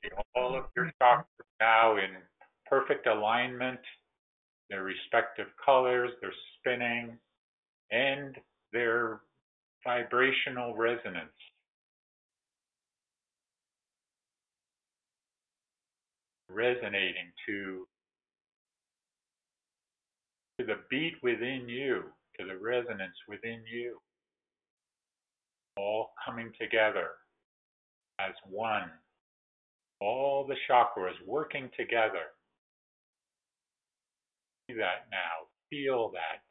See all of your chakras now in perfect alignment, their respective colors, their spinning, and their vibrational resonance. Resonating to the beat within you, to the resonance within you, all coming together as one. All the chakras working together. See that now. Feel that.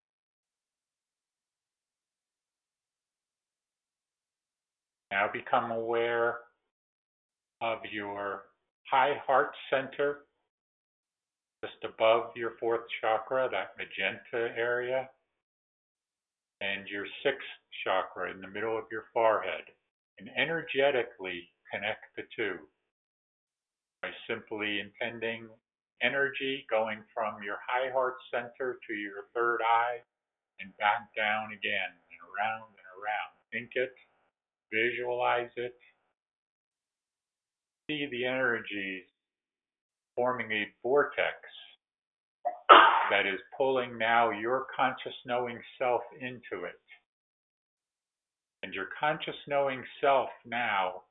Now become aware of your high heart center, just above your fourth chakra, that magenta area, and your sixth chakra in the middle of your forehead. And energetically connect the two by simply intending energy going from your high heart center to your third eye and back down again and around and around. Think it, visualize it, see the energies forming a vortex that is pulling now your conscious knowing self into it. And your conscious knowing self now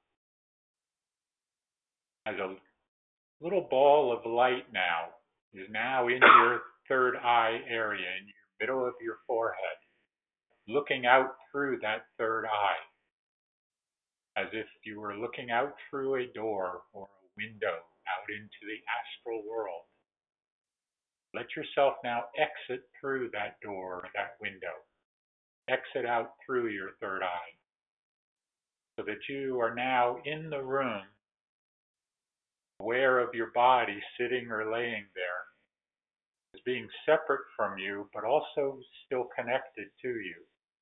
has a little ball of light now, is now in your third eye area, in your middle of your forehead, looking out through that third eye, as if you were looking out through a door or a window out into the astral world. Let yourself now exit through that door or that window. Exit out through your third eye, so that you are now in the room, aware of your body sitting or laying there, as being separate from you, but also still connected to you.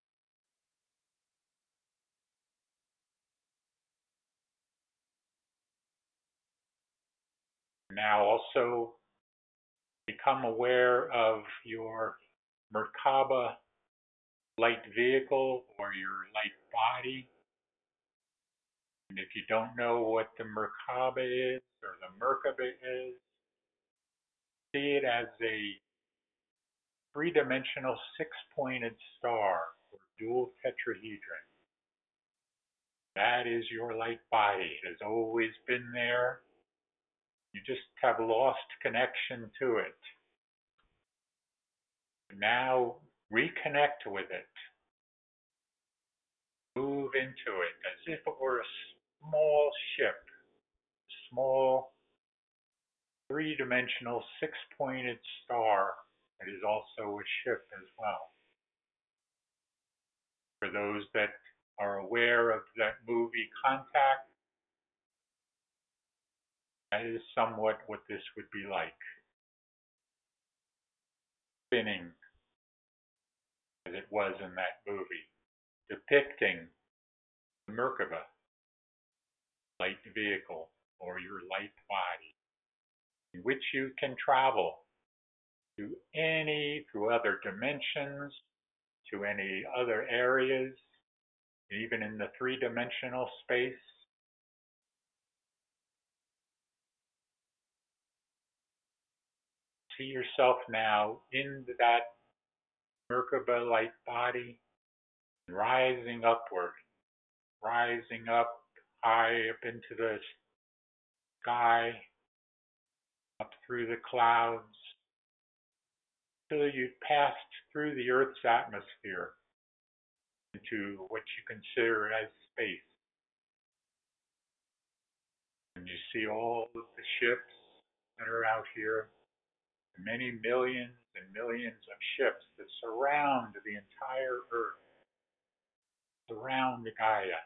Now also become aware of your Merkaba light vehicle or your light body. And if you don't know what the Merkaba is or the Merkaba is, see it as a three-dimensional six-pointed star or dual tetrahedron. That is your light body. It has always been there. You just have lost connection to it. Now reconnect with it. Move into it as if it were a small ship, a small three-dimensional six-pointed star that is also a ship as well. For those that are aware of that movie Contact, that is somewhat what this would be like. Spinning as it was in that movie, depicting the Merkaba light vehicle or your light body, in which you can travel through other dimensions, to any other areas, even in the three-dimensional space. See yourself now in that Merkaba light body, rising upward, rising up high up into the sky, up through the clouds, till you passed through the Earth's atmosphere into what you consider as space. And you see all of the ships that are out here, many millions and millions of ships that surround the entire Earth, surround Gaia.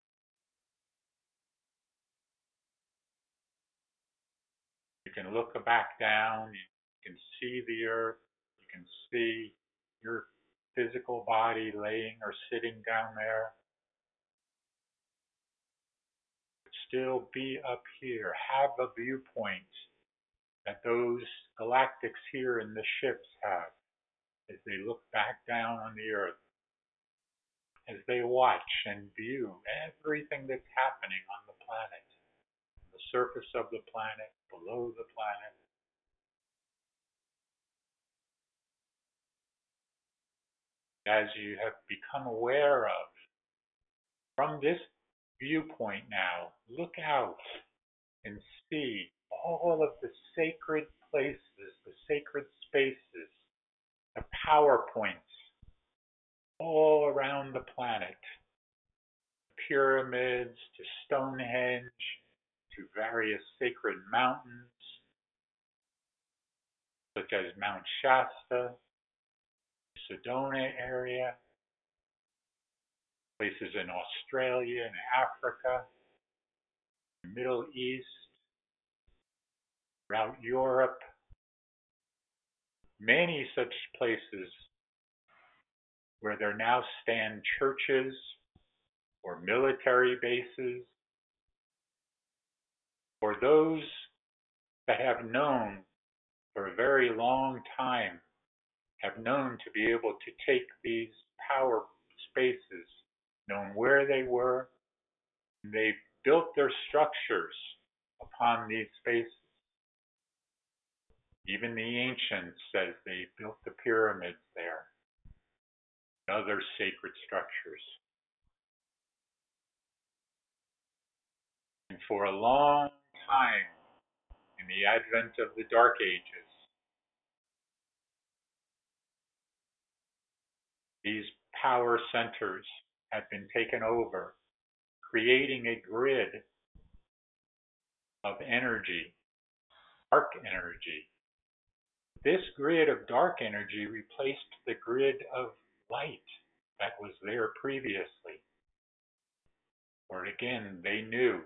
You can look back down, you can see the Earth, you can see your physical body laying or sitting down there. But still be up here, have a viewpoint that those galactics here in the ships have as they look back down on the Earth, as they watch and view everything that's happening on the planet, the surface of the planet, below the planet. As you have become aware of, from this viewpoint now, look out and see all of the sacred places, the sacred spaces, the power points all around the planet. Pyramids to Stonehenge to various sacred mountains such as Mount Shasta, Sedona area, places in Australia and Africa, the Middle East, throughout Europe, many such places where there now stand churches or military bases, or those that have known for a very long time, have known to be able to take these power spaces, known where they were, and they built their structures upon these spaces. Even the ancients says they built the pyramids there, and other sacred structures. And for a long time, in the advent of the Dark Ages, these power centers had been taken over, creating a grid of energy, dark energy. This grid of dark energy replaced the grid of light that was there previously. Or again, they knew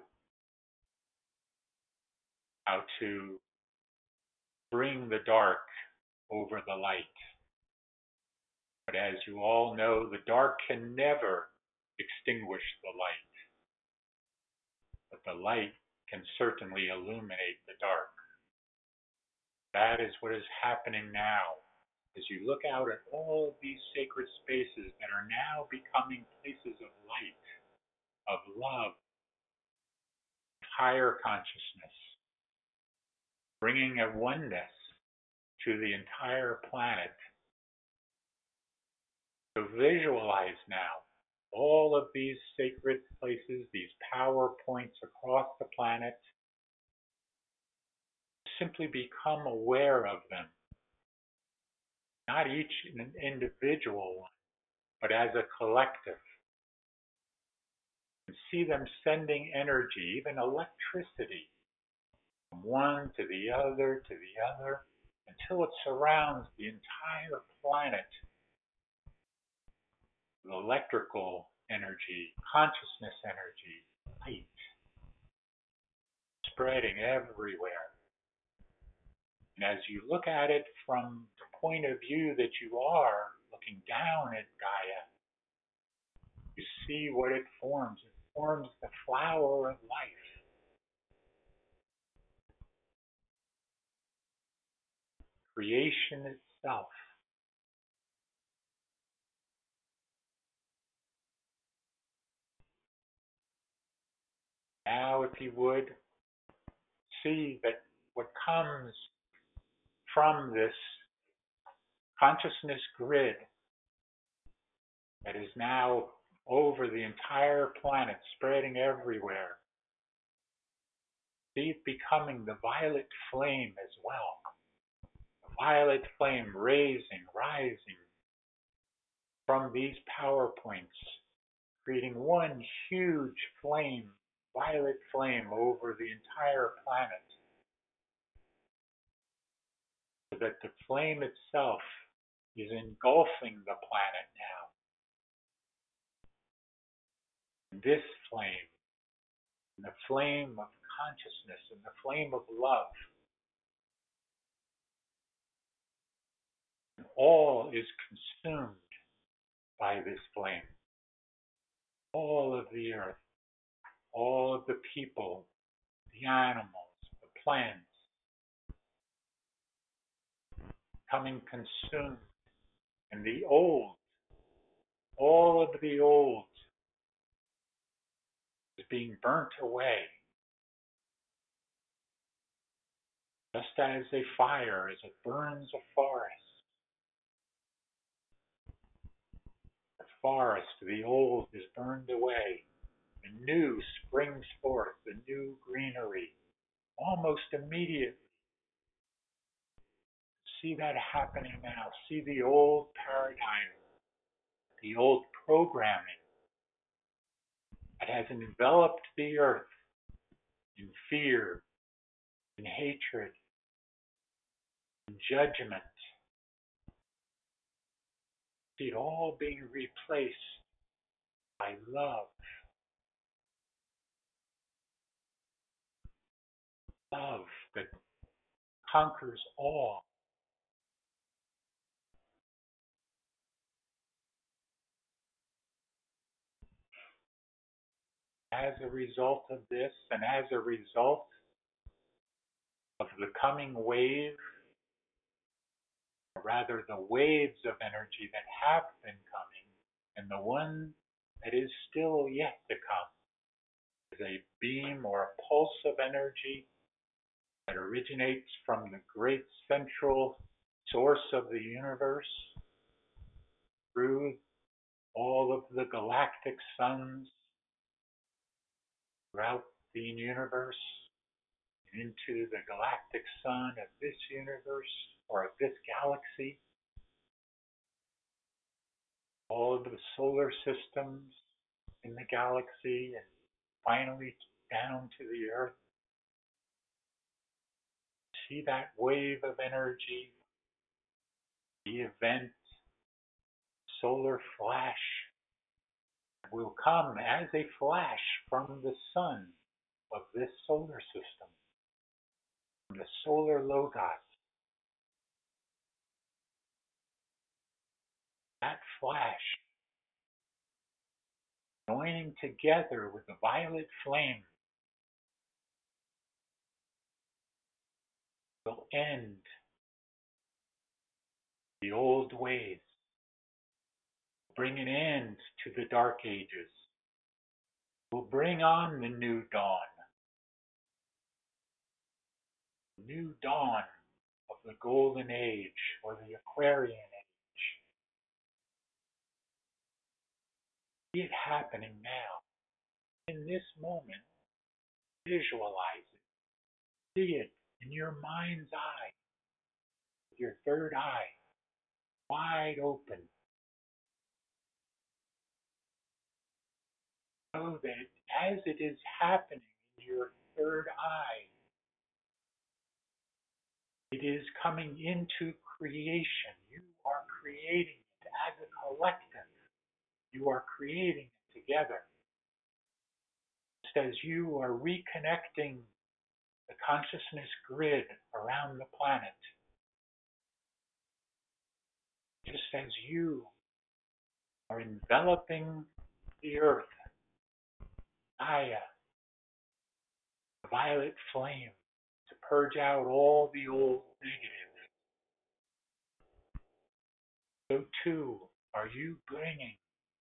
how to bring the dark over the light. But as you all know, the dark can never extinguish the light. But the light can certainly illuminate the dark. That is what is happening now. As you look out at all of these sacred spaces that are now becoming places of light, of love, higher consciousness, bringing a oneness to the entire planet. So visualize now all of these sacred places, these power points across the planet. Simply become aware of them. Not each an individual one, but as a collective. And see them sending energy, even electricity, from one to the other, until it surrounds the entire planet with electrical energy, consciousness energy, light, spreading everywhere. And as you look at it from the point of view that you are, looking down at Gaia, you see what it forms. It forms the flower of life. Creation itself. Now, if you would, see that what comes from this consciousness grid that is now over the entire planet, spreading everywhere, see it becoming the violet flame as well. The violet flame rising from these power points, creating one huge flame, violet flame over the entire planet. So that the flame itself is engulfing the planet now. And this flame, and the flame of consciousness, and the flame of love, and all is consumed by this flame. All of the earth, all of the people, the animals, the plants, becoming consumed. And the old, all of the old is being burnt away. Just as a fire, as it burns a forest, the forest, the old, is burned away. The new springs forth, the new greenery, almost immediately. See that happening now. See the old paradigm, the old programming that has enveloped the earth in fear, in hatred, in judgment. See it all being replaced by love. Love that conquers all. As a result of this, and as a result of the coming wave, or rather the waves of energy that have been coming, and the one that is still yet to come, is a beam or a pulse of energy that originates from the great central source of the universe through all of the galactic suns throughout the universe into the galactic sun of this universe or of this galaxy, all of the solar systems in the galaxy, and finally down to the earth. See that wave of energy, the event, solar flash, will come as a flash from the sun of this solar system, from the solar logos. That flash, joining together with the violet flame, will end the old ways, bring an end to the dark ages, will bring on the new dawn of the golden age or the Aquarian age. See it happening now. In this moment, visualize it. See it in your mind's eye, with your third eye wide open. Know that as it is happening in your third eye, it is coming into creation. You are creating it as a collective. You are creating it together. Just as you are reconnecting the consciousness grid around the planet, just as you are enveloping the earth, Gaia, the violet flame, to purge out all the old negatives, so too are you bringing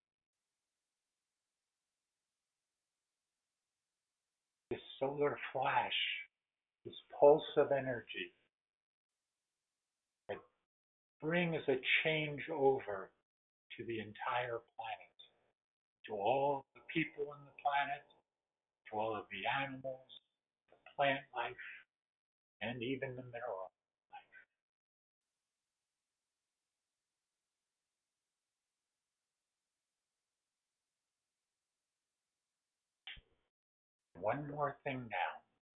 this solar flash, this pulse of energy that brings a change over to the entire planet, to all the people on the planet, to all of the animals, the plant life, and even the mineral life. One more thing now.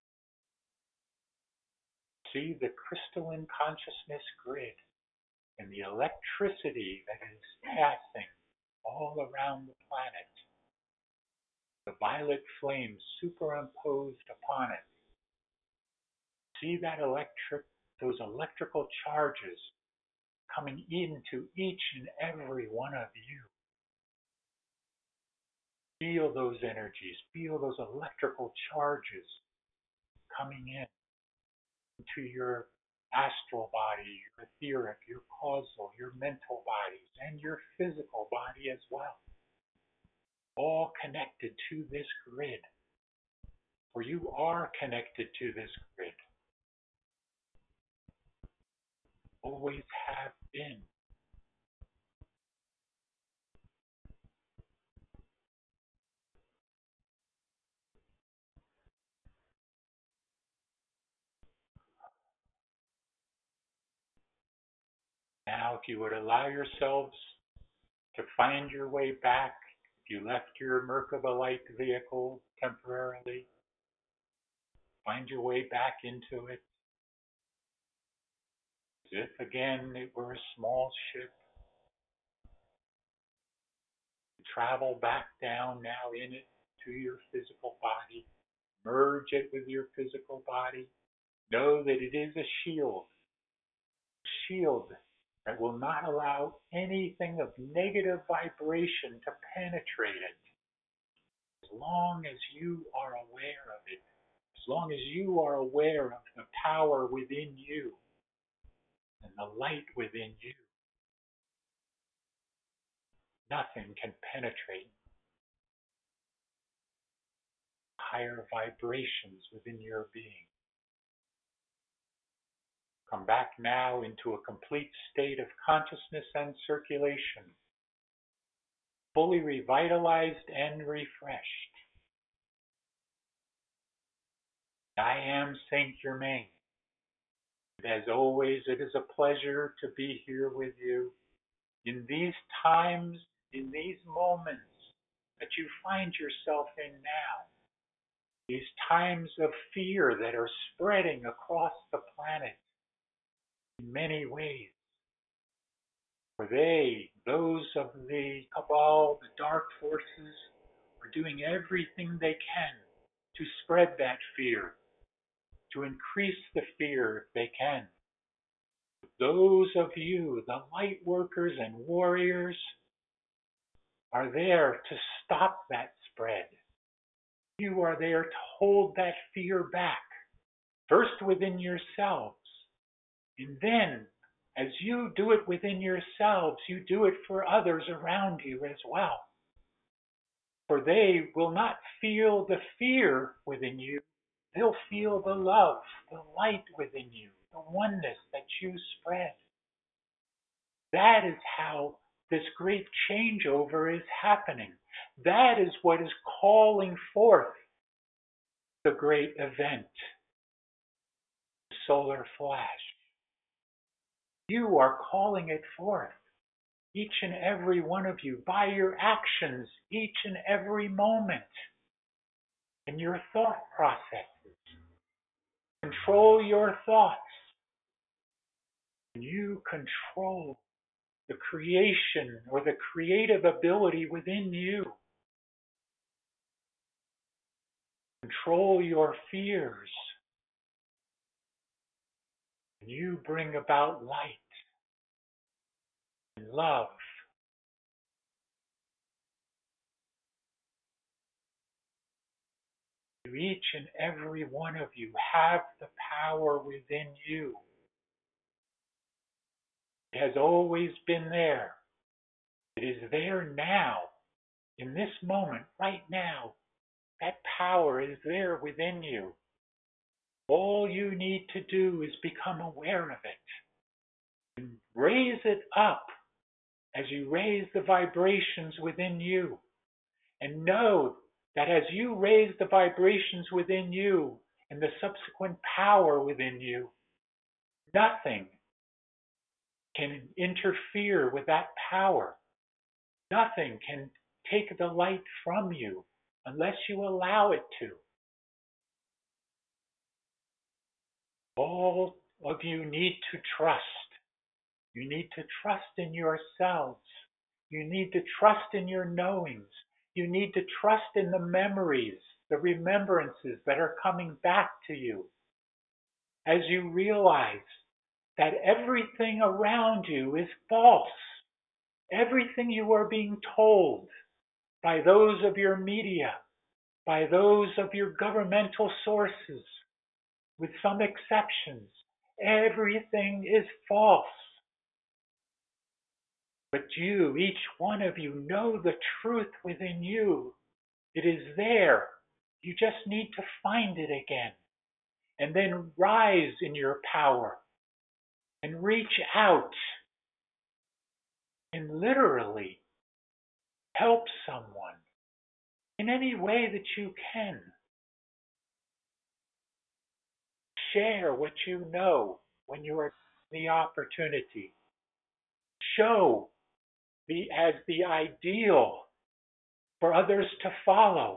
See the crystalline consciousness grid and the electricity that is passing all around the planet. The violet flame superimposed upon it. See that those electrical charges coming into each and every one of you. Feel those energies, feel those electrical charges coming into your astral body, your etheric, your causal, your mental bodies, and your physical body as well. All connected to this grid, for you are connected to this grid. always have been. Now, if you would allow yourselves to find your way back, if you left your Merkaba light vehicle temporarily, find your way back into it, as if again it were a small ship. Travel back down now in it to your physical body. Merge it with your physical body. Know that it is a shield that will not allow anything of negative vibration to penetrate it. As long as you are aware of it, as long as you are aware of the power within you and the light within you, nothing can penetrate higher vibrations within your being. Come back now into a complete state of consciousness and circulation, fully revitalized and refreshed. I am Saint Germain. As always, it is a pleasure to be here with you in these times, in these moments that you find yourself in now. These times of fear that are spreading across the planet in many ways. For those of the cabal, the dark forces, are doing everything they can to spread that fear, to increase the fear if they can. Those of you, the light workers and warriors, are there to stop that spread. You are there to hold that fear back, first within yourselves, and then as you do it within yourselves, you do it for others around you as well. For they will not feel the fear within you, they'll feel the love, the light within you, the oneness that you spread. That is how this great changeover is happening. That is what is calling forth the great event, the solar flash. You are calling it forth, each and every one of you, by your actions, each and every moment, in your thought processes. Control your thoughts, and you control the creation or the creative ability within you. Control your fears, and you bring about light and love. Each and every one of you have the power within you. It has always been there. It is there now, in this moment, right now. That power is there within you. All you need to do is become aware of it and raise it up as you raise the vibrations within you. And know that as you raise the vibrations within you and the subsequent power within you, nothing can interfere with that power. Nothing can take the light from you unless you allow it to. All of you need to trust. You need to trust in yourselves. You need to trust in your knowings. You need to trust in the memories, the remembrances that are coming back to you. As you realize that everything around you is false. Everything you are being told by those of your media, by those of your governmental sources, with some exceptions, everything is false. But you, each one of you, know the truth within you. It is there. You just need to find it again. And then rise in your power and reach out and literally help someone in any way that you can. Share what you know when you are given the opportunity. Show as the ideal for others to follow.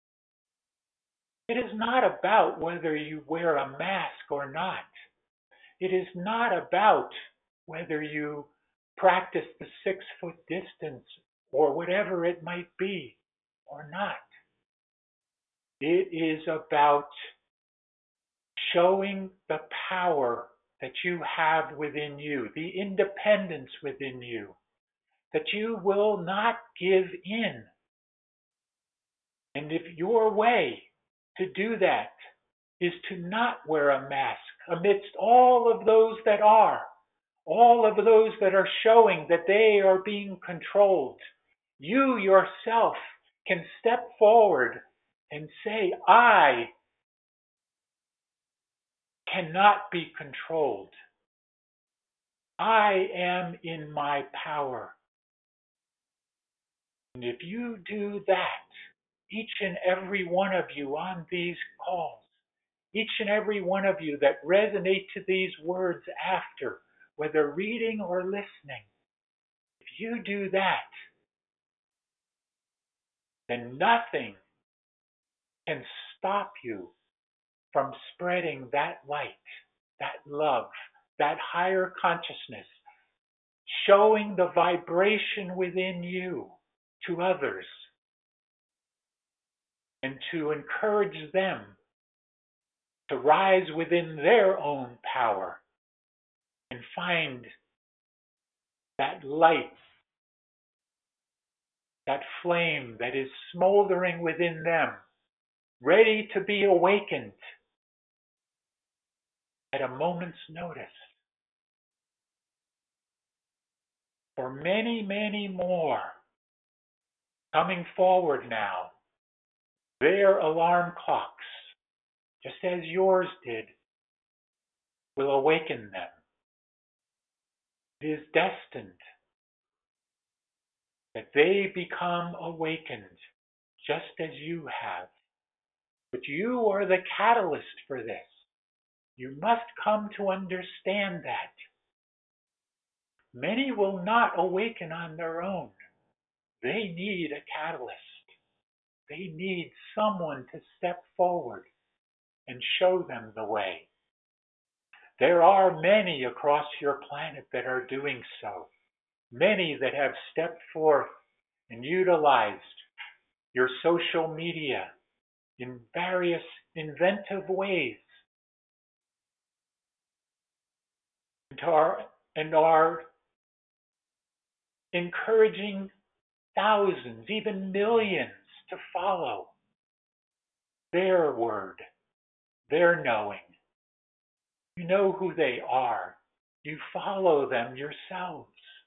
It is not about whether you wear a mask or not. It is not about whether you practice the 6-foot distance or whatever it might be or not. It is about showing the power that you have within you, the independence within you, that you will not give in. And if your way to do that is to not wear a mask amidst all of those that are, all of those that are showing that they are being controlled, you yourself can step forward and say, I cannot be controlled. I am in my power. And if you do that, each and every one of you on these calls, each and every one of you that resonate to these words after, whether reading or listening, if you do that, then nothing can stop you from spreading that light, that love, that higher consciousness, showing the vibration within you to others, and to encourage them to rise within their own power and find that light, that flame that is smoldering within them, ready to be awakened at a moment's notice. For many, many more coming forward now, their alarm clocks, just as yours did, will awaken them. It is destined that they become awakened just as you have. But you are the catalyst for this. You must come to understand that. Many will not awaken on their own. They need a catalyst. They need someone to step forward and show them the way. There are many across your planet that are doing so. Many that have stepped forth and utilized your social media in various inventive ways and are encouraging thousands, even millions, to follow their word, their knowing. You know who they are. You follow them yourselves.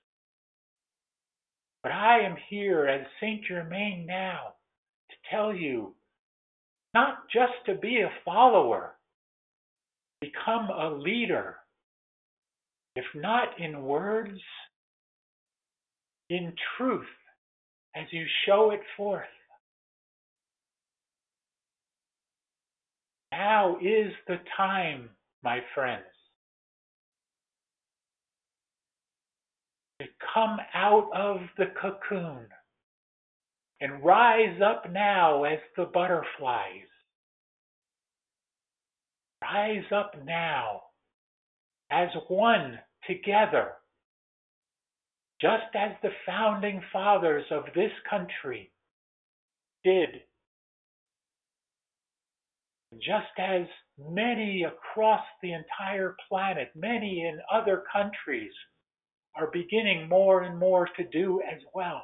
But I am here as Saint Germain now to tell you not just to be a follower, become a leader, if not in words, in truth, as you show it forth. Now is the time, my friends, to come out of the cocoon and rise up now as the butterflies. Rise up now as one together, just as the founding fathers of this country did. Just as many across the entire planet, many in other countries, are beginning more and more to do as well.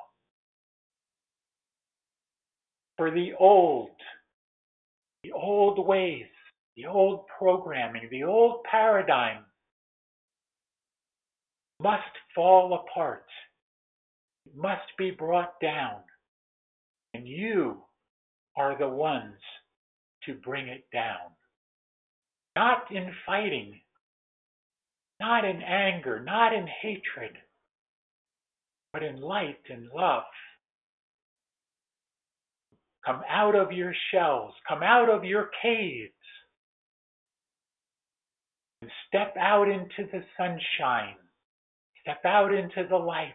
For the old ways, the old programming, the old paradigm must fall apart. It must be brought down. And you are the ones to bring it down. Not in fighting, not in anger, not in hatred, but in light and love. Come out of your shells, come out of your caves, and step out into the sunshine, step out into the light,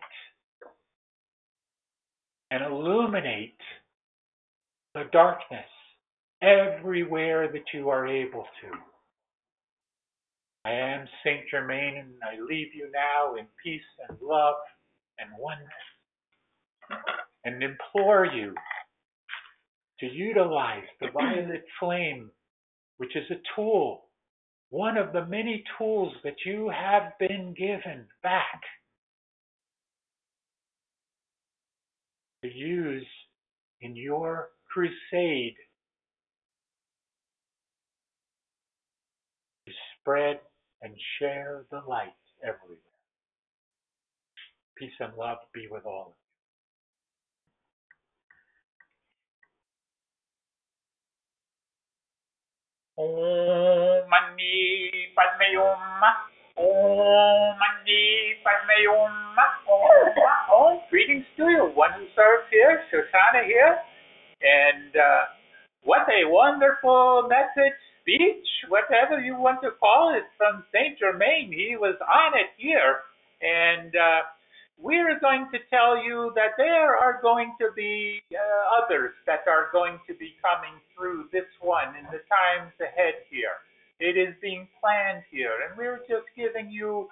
and illuminate the darkness everywhere that you are able to. I am Saint Germain, and I leave you now in peace and love and oneness, and implore you to utilize the violet flame, which is a tool, one of the many tools that you have been given back to use in your crusade to spread and share the light everywhere. Peace and love be with all of you. Om Mani Padme Hum. Om Mani Padme Hum. Om. Greetings to you. One who serves here, Shoshana here. And what a wonderful message, speech, whatever you want to call it, from Saint Germain. He was on it here. And we're going to tell you that there are going to be others that are going to be coming through this one in the times ahead here. It is being planned here, and we're just giving you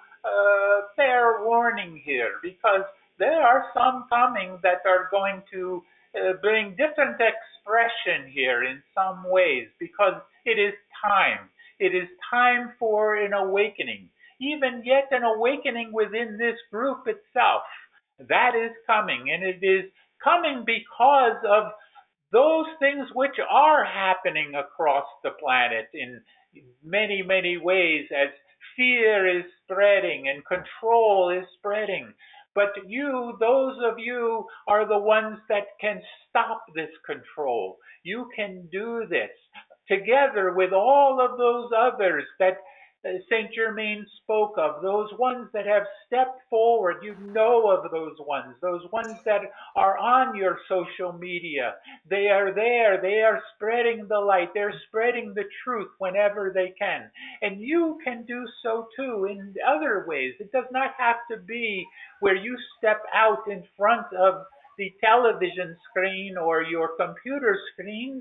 fair warning here, because there are some coming that are going to bring different expression here in some ways, because it is time. It is time for an awakening. Even yet an awakening within this group itself. That is coming, and it is coming because of those things which are happening across the planet in many, many ways, as fear is spreading and control is spreading. But you, those of you, are the ones that can stop this control. You can do this together with all of those others that Saint Germain spoke of, those ones that have stepped forward. You know of those ones that are on your social media. They are there. They are spreading the light. They're spreading the truth whenever they can. And you can do so too in other ways. It does not have to be where you step out in front of the television screen or your computer screens.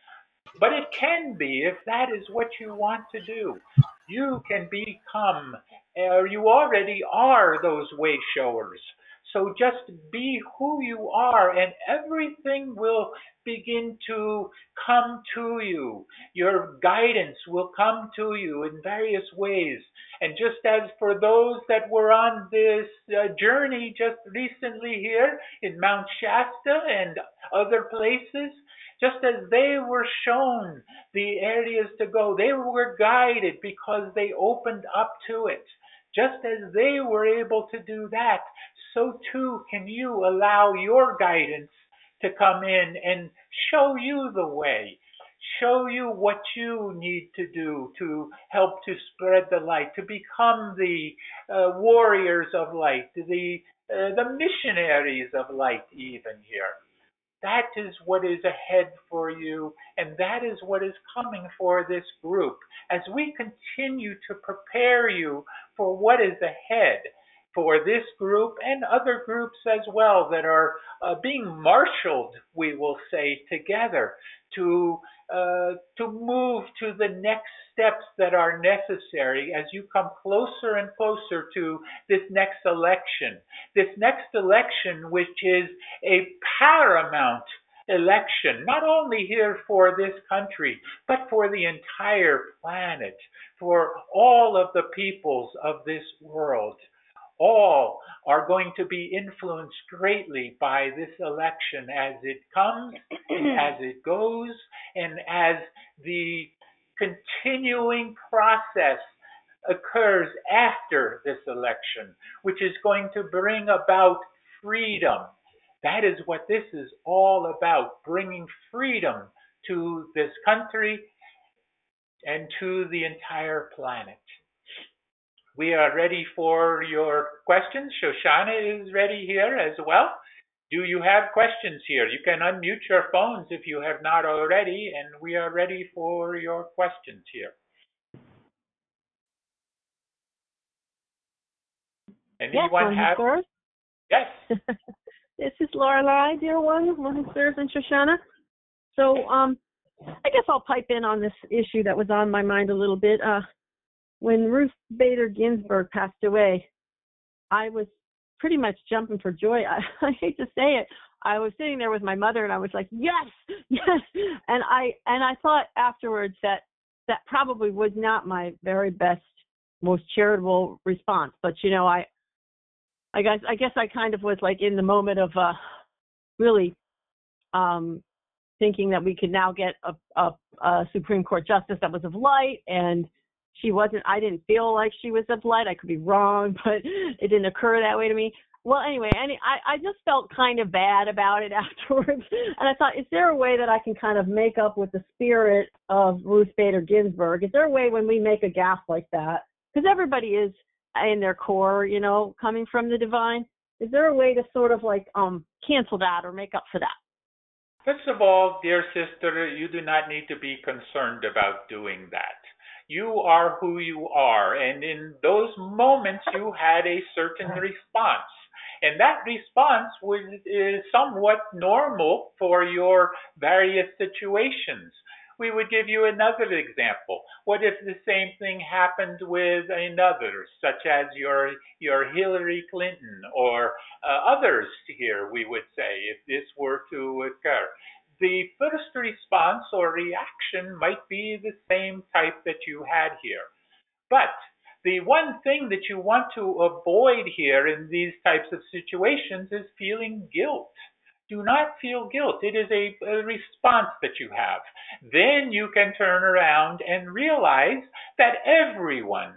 But it can be, if that is what you want to do. You can become, or you already are, those way showers. So just be who you are, and everything will begin to come to you. Your guidance will come to you in various ways. And just as for those that were on this journey just recently here in Mount Shasta and other places, just as they were shown the areas to go, they were guided because they opened up to it. Just as they were able to do that, so too can you allow your guidance to come in and show you the way, show you what you need to do to help to spread the light, to become the warriors of light, the missionaries of light even here. That is what is ahead for you, and that is what is coming for this group as we continue to prepare you for what is ahead for this group and other groups as well that are being marshaled, we will say, together to move to the next steps that are necessary as you come closer and closer to this next election. This next election, which is a paramount election, not only here for this country, but for the entire planet, for all of the peoples of this world. All are going to be influenced greatly by this election as it comes, and as it goes, and as the continuing process occurs after this election, which is going to bring about freedom. That is what this is all about, bringing freedom to this country and to the entire planet. we are ready for your questions. Shoshana is ready here as well. Do you have questions here? You can unmute your phones if you have not already, and we are ready for your questions here. Anyone have? Yes. This is Lorelei, dear one who serves in Shoshana. So I guess I'll pipe in on this issue that was on my mind a little bit. When Ruth Bader Ginsburg passed away, I was pretty much jumping for joy. I hate to say it. I was sitting there with my mother, and I was like, yes, yes. And I thought afterwards that probably was not my very best, most charitable response. But I guess I kind of was like in the moment of really thinking that we could now get a Supreme Court justice that was of light, and she wasn't. I didn't feel like she was of light. I could be wrong, but it didn't occur that way to me. Well, anyway, I just felt kind of bad about it afterwards, and I thought, is there a way that I can kind of make up with the spirit of Ruth Bader Ginsburg? Is there a way when we make a gaffe like that, because everybody is in their core, coming from the divine, is there a way to sort of like cancel that or make up for that? First of all, dear sister, you do not need to be concerned about doing that. You are who you are, and in those moments you had a certain response. And that response is somewhat normal for your various situations. We would give you another example. What if the same thing happened with another, such as your Hillary Clinton or others here, we would say, if this were to occur? The first response or reaction might be the same type that you had here. But the one thing that you want to avoid here in these types of situations is feeling guilt. Do not feel guilt. It is a response that you have. Then you can turn around and realize that everyone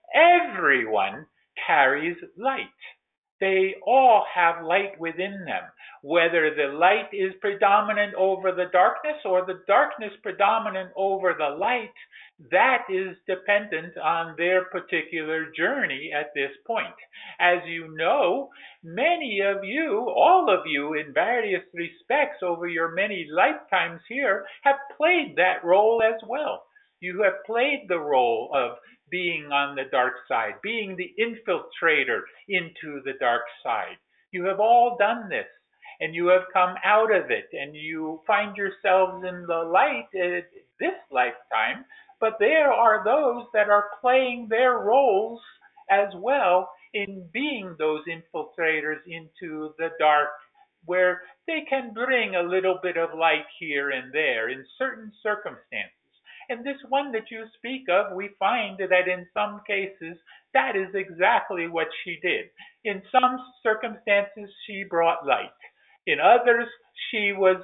carries light. They all have light within them. Whether the light is predominant over the darkness or the darkness predominant over the light, that is dependent on their particular journey at this point. As you know, many of you, all of you in various respects over your many lifetimes here, have played that role as well. You have played the role of being on the dark side, being the infiltrator into the dark side. You have all done this, and you have come out of it, and you find yourselves in the light this lifetime, but there are those that are playing their roles as well in being those infiltrators into the dark, where they can bring a little bit of light here and there in certain circumstances. And this one that you speak of, we find that in some cases, that is exactly what she did. In some circumstances, she brought light. In others, she was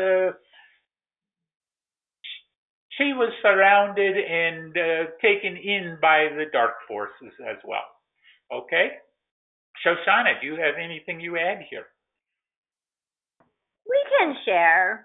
surrounded and taken in by the dark forces as well. Okay? Shoshana, do you have anything you add here? We can share.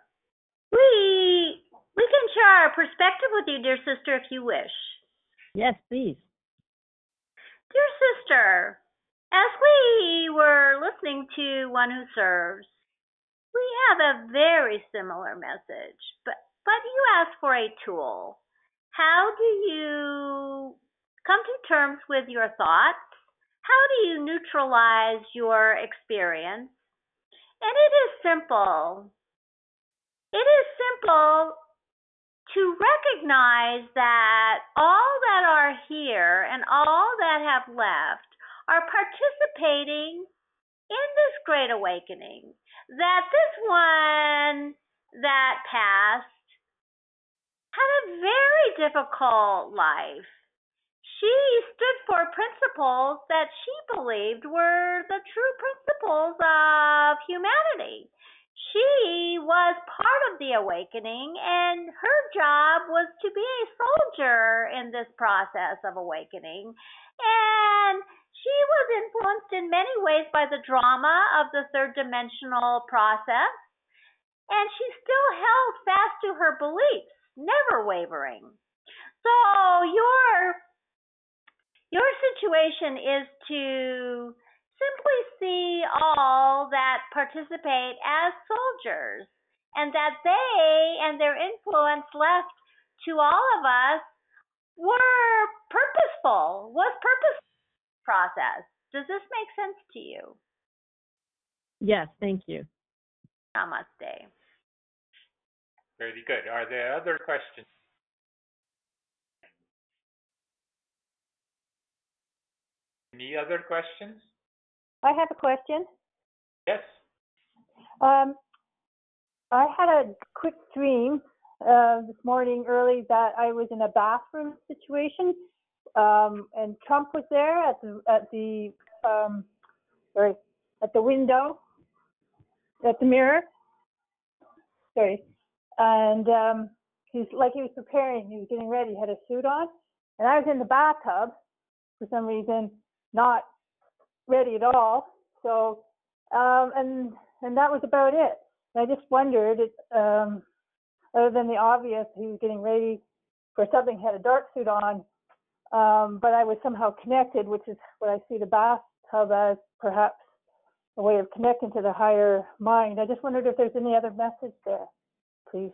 We can share our perspective with you, dear sister, if you wish. Yes, please. Dear sister, as we were listening to One Who Serves, we have a very similar message, but you asked for a tool. How do you come to terms with your thoughts? How do you neutralize your experience? And it is simple. It is simple to recognize that all that are here and all that have left are participating in this great awakening. That this one that passed had a very difficult life. She stood for principles that she believed were the true principles of humanity. She was part of the awakening, and her job was to be a soldier in this process of awakening. And she was influenced in many ways by the drama of the third dimensional process, and she still held fast to her beliefs, never wavering. So your situation is to simply see all that participate as soldiers, and that they and their influence left to all of us were purposeful, was purposeful process. Does this make sense to you? Yes, thank you. Namaste. Very good. Are there other questions? Any other questions? I have a question. Yes. I had a quick dream this morning early that I was in a bathroom situation, and Trump was there at the window, at the mirror. And he was preparing. He was getting ready. He had a suit on, and I was in the bathtub for some reason, not ready at all. So, and that was about it. I just wondered, other than the obvious, he was getting ready for something, had a dark suit on, but I was somehow connected, which is what I see the bathtub as, perhaps a way of connecting to the higher mind. I just wondered if there's any other message there, please.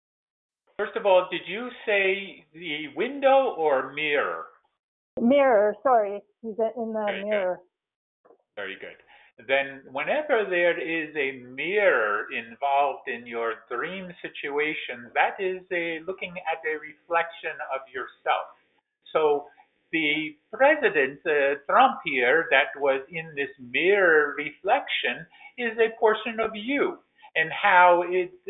First of all, did you say the window or mirror? Mirror, sorry. He's in the Very mirror. Good. Very good. Then whenever there is a mirror involved in your dream situation, that is looking at a reflection of yourself. So the president, Trump here, that was in this mirror reflection is a portion of you and how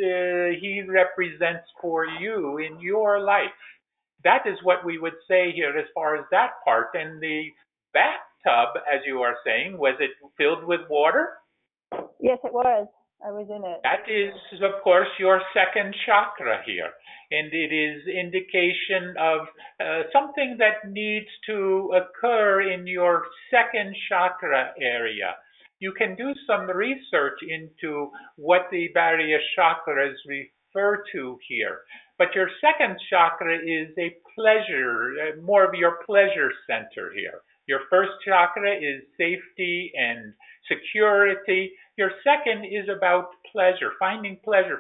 he represents for you in your life. That is what we would say here as far as that part. And the bathtub, as you are saying, was it filled with water? Yes, it was. I was in it. That is, of course, your second chakra here. And it is indication of something that needs to occur in your second chakra area. You can do some research into what the various chakras refer to here. But your second chakra is a pleasure, more of your pleasure center here. Your first chakra is safety and security. Your second is about pleasure, finding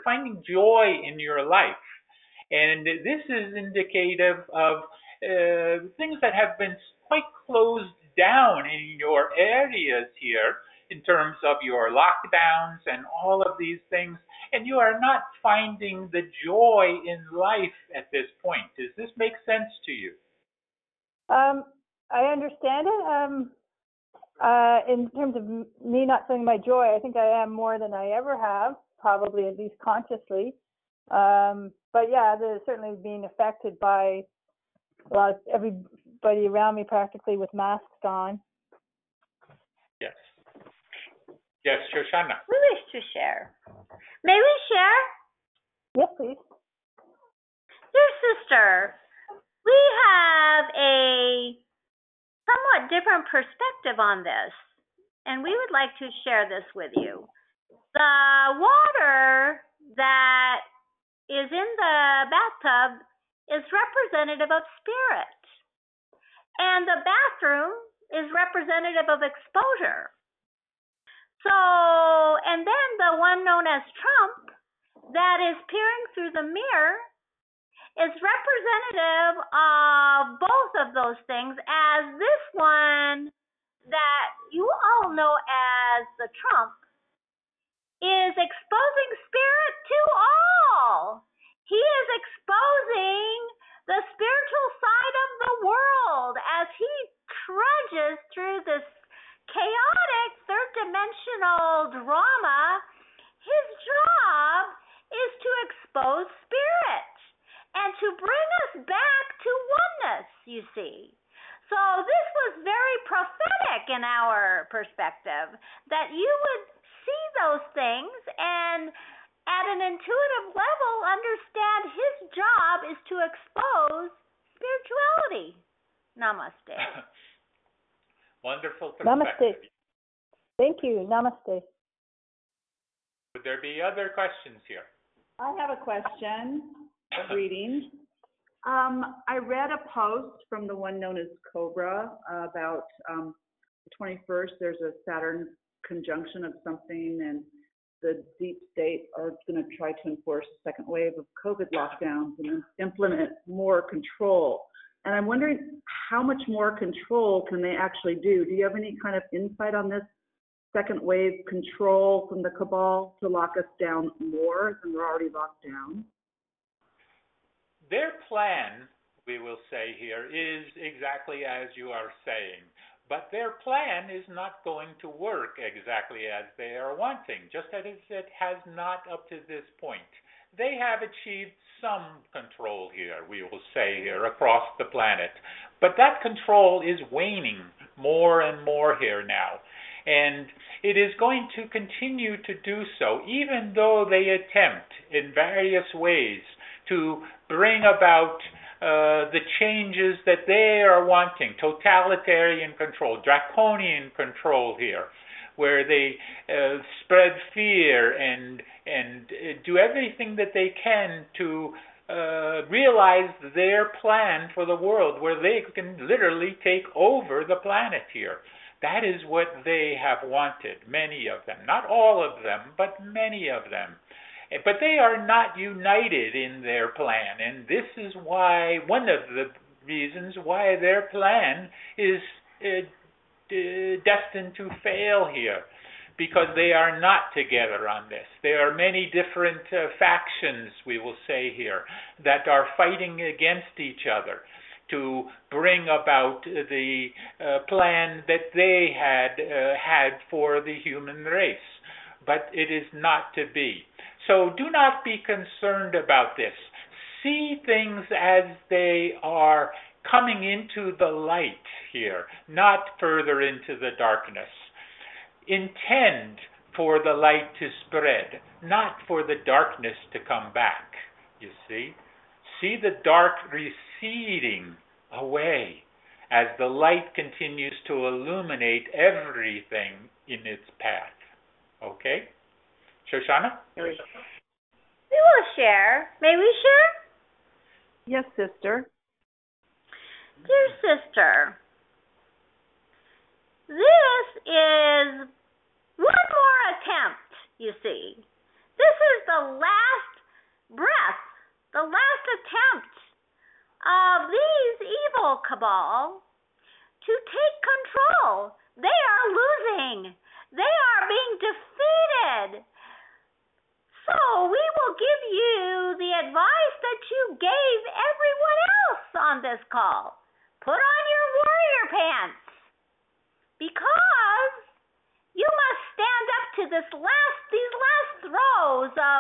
joy in your life. And this is indicative of things that have been quite closed down in your areas here in terms of your lockdowns and all of these things. And you are not finding the joy in life at this point. Does this make sense to you? I understand it. In terms of me not feeling my joy, I think I am more than I ever have, probably at least consciously. But yeah, there's certainly being affected by a lot of everybody around me practically with masks on. Yes. Yes, Shoshana. We wish to share. May we share? Yes, please. Dear sister, we have a somewhat different perspective on this, and we would like to share this with you. The water that is in the bathtub is representative of spirit, and the bathroom is representative of exposure. So, and then the one known as Trump that is peering through the mirror is representative of both of those things, as this one that you all know as the Trump is exposing spirit to all. He is exposing the spiritual side of the world as he trudges through this chaotic third dimensional drama. His job is to expose spirit and to bring us back to oneness, you see. So this was very prophetic in our perspective, that you would see those things and at an intuitive level understand his job is to expose spirituality. Namaste. Wonderful perspective. Namaste. Thank you. Namaste. Would there be other questions here? I have a question. Greetings. I read a post from the one known as Cobra about the 21st. There's a Saturn conjunction of something, and the deep state are going to try to enforce a second wave of COVID lockdowns and implement more control. And I'm wondering how much more control can they actually do? Do you have any kind of insight on this second wave control from the cabal to lock us down more than we're already locked down? Their plan, we will say here, is exactly as you are saying. But their plan is not going to work exactly as they are wanting, just as it has not up to this point. They have achieved some control here, we will say here, across the planet. But that control is waning more and more here now. And it is going to continue to do so, even though they attempt in various ways to bring about the changes that they are wanting, totalitarian control, draconian control here, where they spread fear and do everything that they can to realize their plan for the world, where they can literally take over the planet here. That is what they have wanted, many of them. Not all of them, but many of them. But they are not united in their plan, and this is why, one of the reasons why their plan is destined to fail here, because they are not together on this. There are many different factions, we will say here, that are fighting against each other to bring about the plan that they had for the human race. But it is not to be. So do not be concerned about this. See things as they are coming into the light here, not further into the darkness. Intend for the light to spread, not for the darkness to come back, you see. See the dark receding away as the light continues to illuminate everything in its path. Okay? Shoshana? We will share. May we share? Yes, sister. Dear sister, this is one more attempt, you see. This is the last breath, the last attempt of these evil cabal to take control. They are losing. They are being defeated. So we will give you the advice that you gave everyone else on this call. Put on your warrior pants, because you must stand up to these last throes of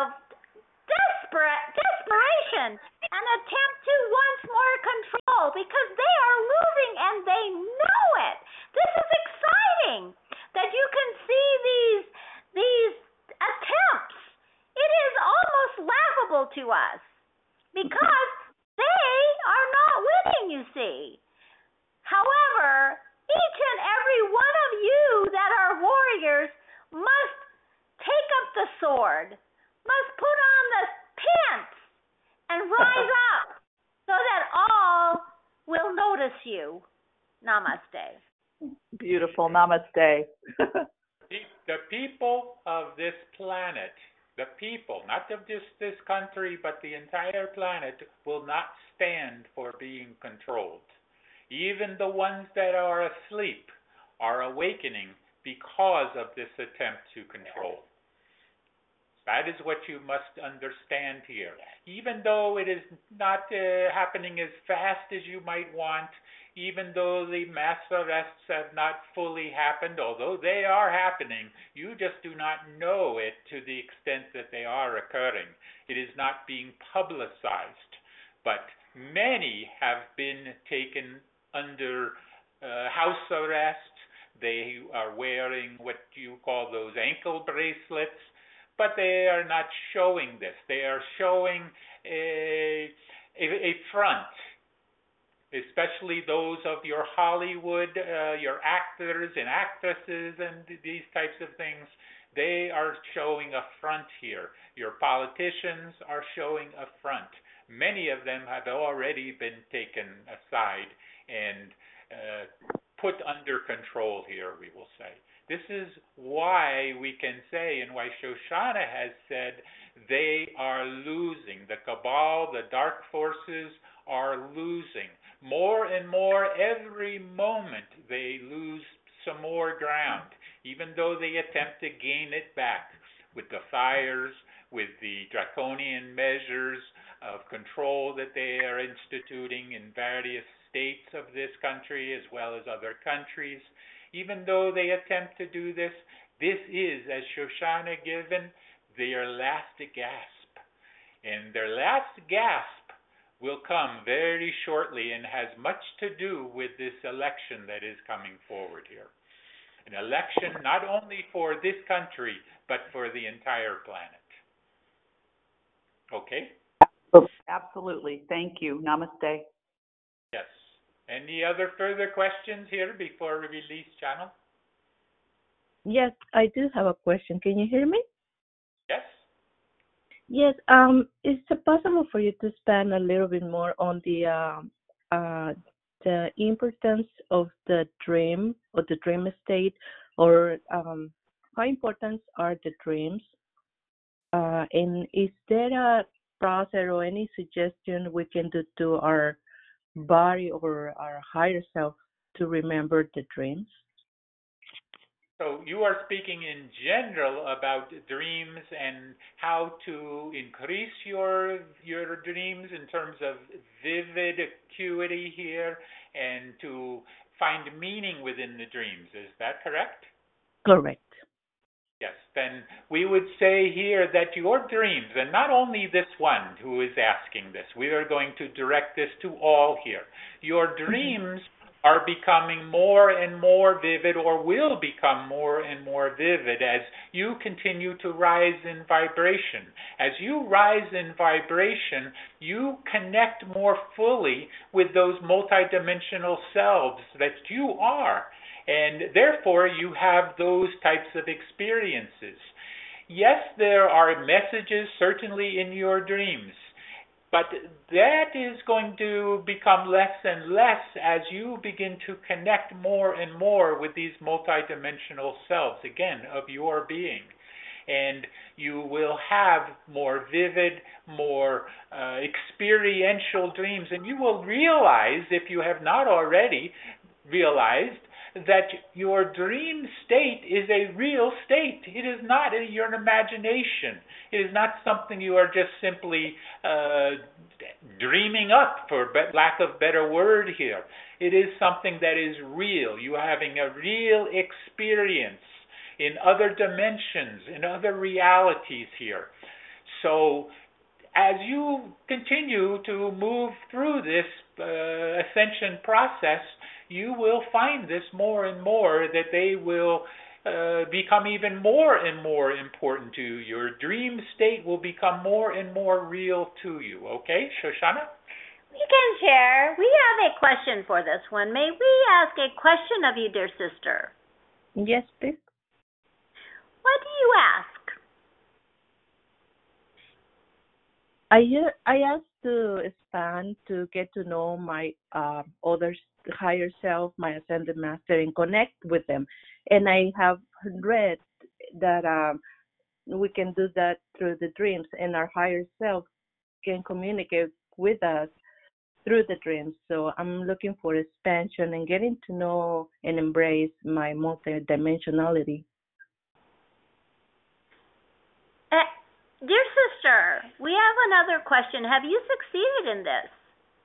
desperation and attempt to once more control, because they are losing and they know it. This is exciting that you can see these attempts. It is almost laughable to us, because they are not winning, you see. However, each and every one of you that are warriors must take up the sword, must put on the pants, and rise up so that all will notice you. Namaste. Beautiful. Namaste. The people of this planet, the people, not of just this country, but the entire planet, will not stand for being controlled. Even the ones that are asleep are awakening because of this attempt to control. That is what you must understand here. Even though it is not happening as fast as you might want, even though the mass arrests have not fully happened, although they are happening, you just do not know it to the extent that they are occurring. It is not being publicized. But many have been taken under house arrest. They are wearing what you call those ankle bracelets, but they are not showing this. They are showing a front, especially those of your Hollywood, your actors and actresses and these types of things. They are showing a front here. Your politicians are showing a front. many of them have already been taken aside and put under control here, we will say. This is why we can say, and why Shoshana has said, they are losing. The cabal, the dark forces are losing. More and more every moment they lose some more ground, even though they attempt to gain it back with the fires, with the draconian measures of control that they are instituting in various states of this country as well as other countries. Even though they attempt to do this, this is, as Shoshana given, their last gasp. And their last gasp will come very shortly and has much to do with this election that is coming forward here. An election not only for this country, but for the entire planet. Okay? Absolutely. Thank you. Namaste. Yes. Any other further questions here before we release channel? Yes, I do have a question. Can you hear me? Yes. Yes. Is it possible for you to expand a little bit more on the importance of the dream or the dream state, or how important are the dreams? And is there a process or any suggestion we can do to our body or our higher self to remember the dreams? So you are speaking in general about dreams and how to increase your dreams in terms of vivid acuity here and to find meaning within the dreams. Is that correct? Correct. Yes, then we would say here that your dreams, and not only this one who is asking this, we are going to direct this to all here. Your dreams are becoming more and more vivid, or will become more and more vivid as you continue to rise in vibration. As you rise in vibration, you connect more fully with those multidimensional selves that you are. And therefore, you have those types of experiences. Yes, there are messages certainly in your dreams, but that is going to become less and less as you begin to connect more and more with these multidimensional selves, again, of your being. And you will have more vivid, more experiential dreams. And you will realize, if you have not already realized, that your dream state is a real state. It is not your imagination. It is not something you are just simply dreaming up, for lack of better word here. It is something that is real. You are having a real experience in other dimensions, in other realities here. So as you continue to move through this ascension process, you will find this more and more, that they will become even more and more important to you. Your dream state will become more and more real to you. Okay, Shoshana? We can share. We have a question for this one. May we ask a question of you, dear sister? Yes, please. What do you ask? I asked to expand, to get to know my other higher self, my ascended master, and connect with them. And I have read that we can do that through the dreams, and our higher self can communicate with us through the dreams. So I'm looking for expansion and getting to know and embrace my multidimensionality. Dear sister, we have another question. Have you succeeded in this?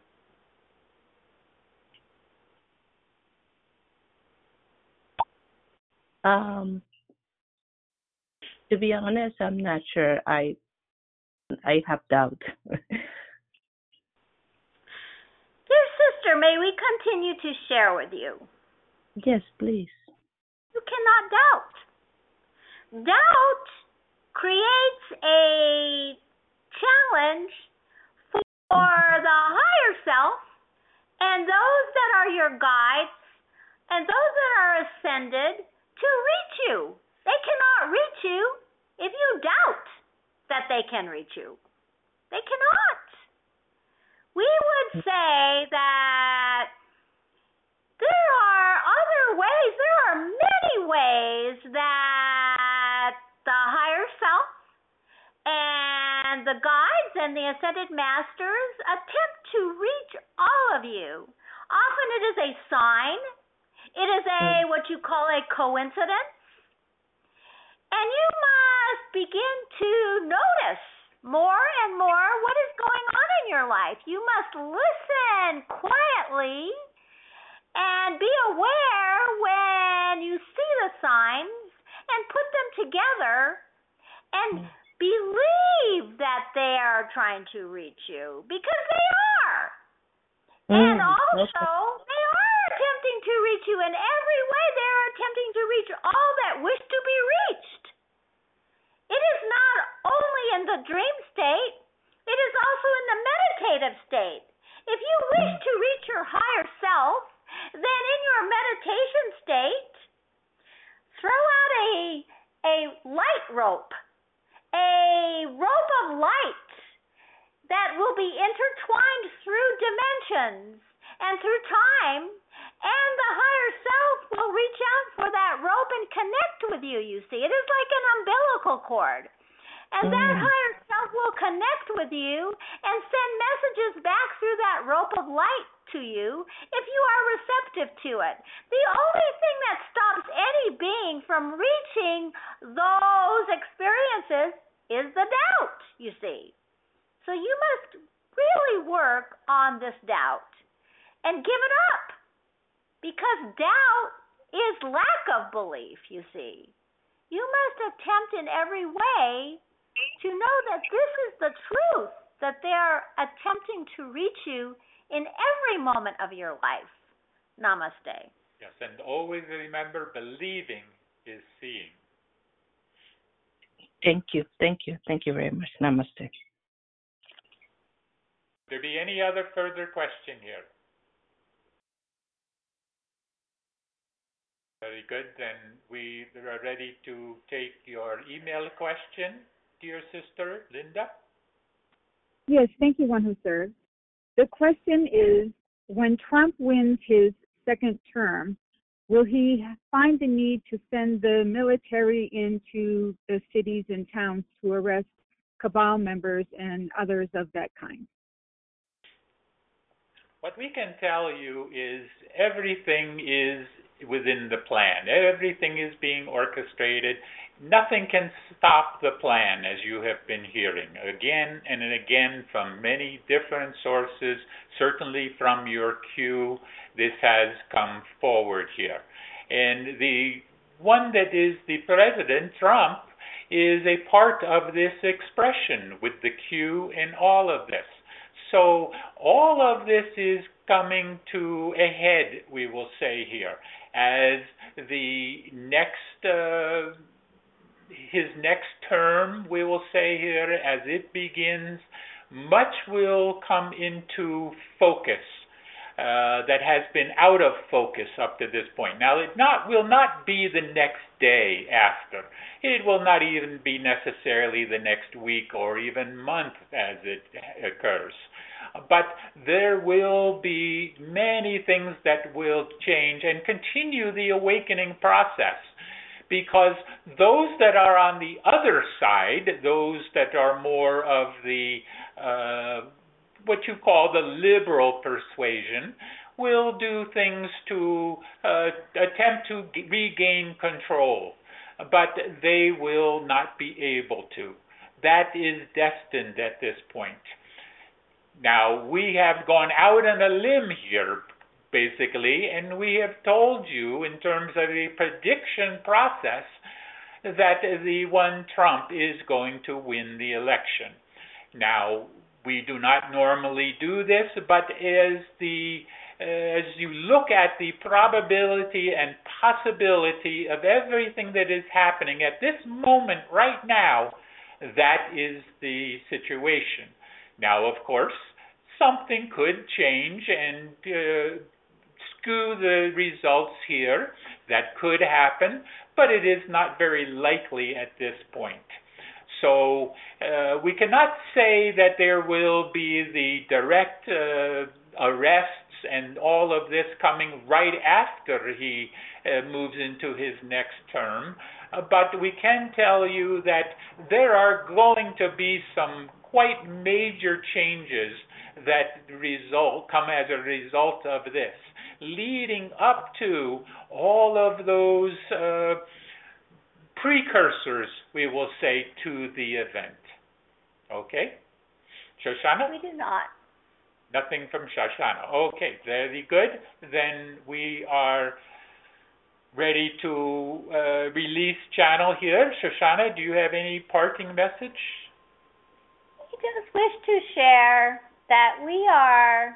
To be honest, I'm not sure. I have doubt. Dear sister, may we continue to share with you? Yes, please. You cannot doubt. Doubt creates a challenge for the higher self and those that are your guides and those that are ascended to reach you. They cannot reach you if you doubt that they can reach you. They cannot. we would say that there are other ways, there are many ways that the higher self and the guides and the ascended masters attempt to reach all of you. Often it is a sign, it is what you call a coincidence, and you must begin to notice more and more what is going on in your life. You must listen quietly and be aware when you see the signs and put them together and believe that they are trying to reach you, because they are. And also, they are attempting to reach you in every way. They are attempting to reach all that wish to be reached. It is not only in the dream state, it is also in the meditative state. If you wish to reach your higher self, then in your meditation state, throw out a light rope, a rope of light that will be intertwined through dimensions and through time, and the higher self will reach out for that rope and connect with you, you see. It is like an umbilical cord. And that higher self will connect with you and send messages back through that rope of light to you if you are receptive to it. The only thing that stops any being from reaching those experiences is the doubt, you see. So you must really work on this doubt and give it up, because doubt is lack of belief, you see. You must attempt in every way to know that this is the truth, that they are attempting to reach you in every moment of your life. Namaste. Yes, and always remember, believing is seeing. Thank you. Thank you. Thank you very much. Namaste. There be any other further question here? Very good. Then we are ready to take your email question, dear sister Linda. Yes, thank you, One Who Serves. The question is, when Trump wins his second term, will he find the need to send the military into the cities and towns to arrest cabal members and others of that kind? What we can tell you is everything is within the plan. Everything is being orchestrated. Nothing can stop the plan, as you have been hearing again and again from many different sources. Certainly from your Q, this has come forward here. And the one that is the President, Trump, is a part of this expression with the Q in all of this. So all of this is coming to a head, we will say here, as the next, his next term, we will say here, as it begins, much will come into focus that has been out of focus up to this point. Now, it will not be the next day after. It will not even be necessarily the next week or even month as it occurs. But there will be many things that will change and continue the awakening process, because those that are on the other side, those that are more of the what you call the liberal persuasion, will do things to attempt to regain control, but they will not be able to. That is destined at this point. Now, we have gone out on a limb here, basically, and we have told you in terms of a prediction process that the one Trump is going to win the election. Now, we do not normally do this, but as you look at the probability and possibility of everything that is happening at this moment right now, that is the situation. Now, of course, something could change and skew the results here. That could happen, but it is not very likely at this point. So we cannot say that there will be the direct arrests and all of this coming right after he moves into his next term. But we can tell you that there are going to be some quite major changes that come as a result of this, leading up to all of those precursors, we will say, to the event. Okay? Shoshana? We do not. Nothing from Shoshana. Okay, very good. Then we are ready to release channel here. Shoshana, do you have any parting message? We just wish to share that we are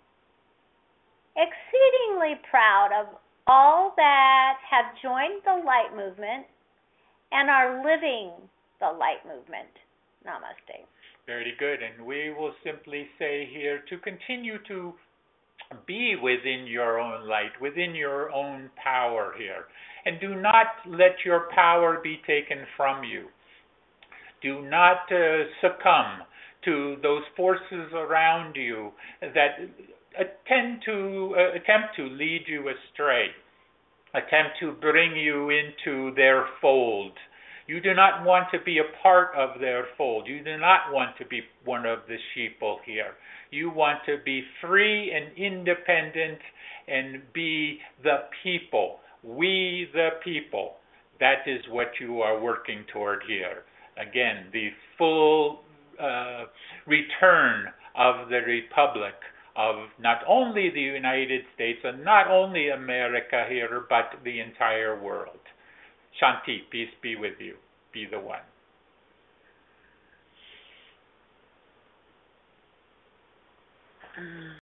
exceedingly proud of all that have joined the Light Movement and are living the Light Movement. Namaste. Very good. And we will simply say here to continue to be within your own light, within your own power here. And do not let your power be taken from you. Do not succumb to those forces around you that attempt to lead you astray, attempt to bring you into their fold. You do not want to be a part of their fold. You do not want to be one of the sheeple here. You want to be free and independent and be the people. We the people. That is what you are working toward here. Again, the full return of the Republic of not only the United States and not only America here, but the entire world. Shanti, peace be with you. Be the one.